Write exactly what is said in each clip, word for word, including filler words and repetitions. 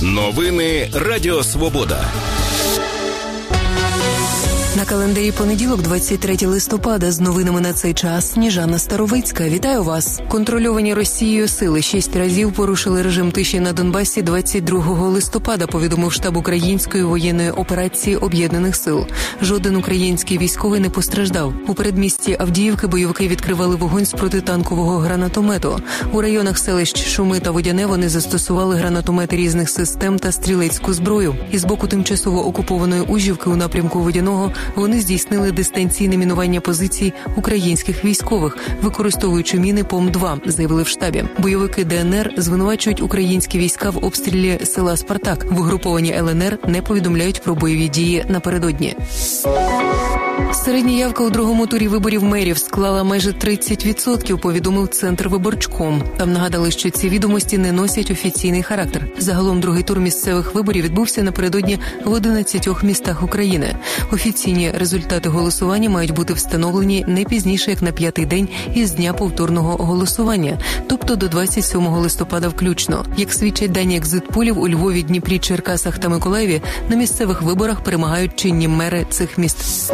Новини Радіо Свобода. На календарі понеділок, двадцять третє листопада, з новинами на цей час Сніжана Старовицька. Вітаю вас. Контрольовані Росією сили шість разів порушили режим тиші на Донбасі двадцять другого листопада, повідомив штаб Української воєнної операції Об'єднаних сил. Жоден український військовий не постраждав. У передмісті Авдіївки бойовики відкривали вогонь з протитанкового гранатомету. У районах селищ Шуми та Водяне вони застосували гранатомети різних систем та стрілецьку зброю. Із боку тимчасово окупованої Ужівки у напрямку Водяного вони здійснили дистанційне мінування позицій українських військових, використовуючи міни Пом два, заявили в штабі. Бойовики ДНР звинувачують українські війська в обстрілі села Спартак. В угруповані Л Н Р не повідомляють про бойові дії напередодні. Середня явка у другому турі виборів мерів склала майже тридцять відсотків, повідомив Центр Виборчком. Там нагадали, що ці відомості не носять офіційний характер. Загалом другий тур місцевих виборів відбувся напередодні в одинадцятьох містах України. Офіційні результати голосування мають бути встановлені не пізніше, як на п'ятий день із дня повторного голосування, тобто до двадцять сьомого листопада включно. Як свідчать дані екзит-полів, у Львові, Дніпрі, Черкасах та Миколаєві на місцевих виборах перемагають чинні мери цих міст.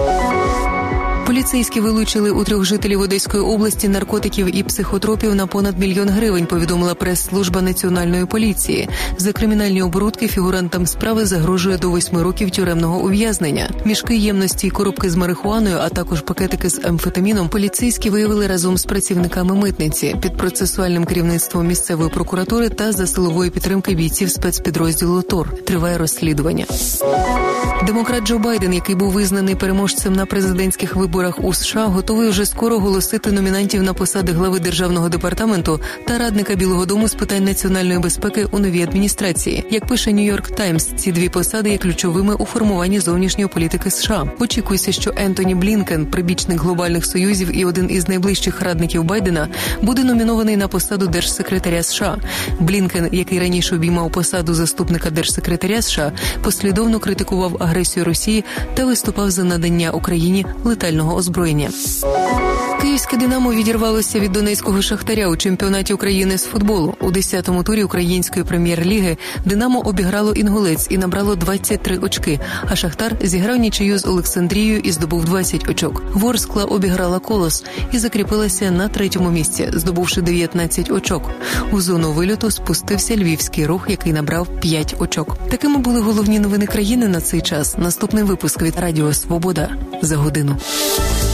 Поліцейські вилучили у трьох жителів Одеської області наркотиків і психотропів на понад мільйон гривень, повідомила прес-служба Національної поліції. За кримінальні оборудки фігурантам справи загрожує до восьми років тюремного ув'язнення. Мішки ємності і коробки з марихуаною, а також пакетики з амфетаміном поліцейські виявили разом з працівниками митниці, під процесуальним керівництвом місцевої прокуратури та за силової підтримки бійців спецпідрозділу ТОР. Триває розслідування. Демократ Джо Байден, який був визнаний переможцем на президентських виборах у США, готовий вже скоро оголосити номінантів на посади глави Державного департаменту та радника Білого дому з питань національної безпеки у новій адміністрації. Як пише Нью-Йорк Таймс, ці дві посади є ключовими у формуванні зовнішньої політики США. Очікується, що Ентоні Блінкен, прибічник глобальних союзів і один із найближчих радників Байдена, буде номінований на посаду держсекретаря США. Блінкен, який раніше обіймав посаду заступника держсекретаря США, послідовно критикував агресію Росії та виступав за надання Україні летального озброєння. Київське «Динамо» відірвалося від донецького «Шахтаря» у чемпіонаті України з футболу. У десятому турі української прем'єр-ліги «Динамо» обіграло «Інгулець» і набрало двадцять три очки, а «Шахтар» зіграв нічию з «Олександрією» і здобув двадцять очок. «Ворскла» обіграла «Колос» і закріпилася на третьому місці, здобувши дев'ятнадцять очок. У зону вильоту спустився Львівський Рух, який набрав п'ять очок. Такими були головні новини країни на цей час. Наступний випуск від Радіо Свобода за годину.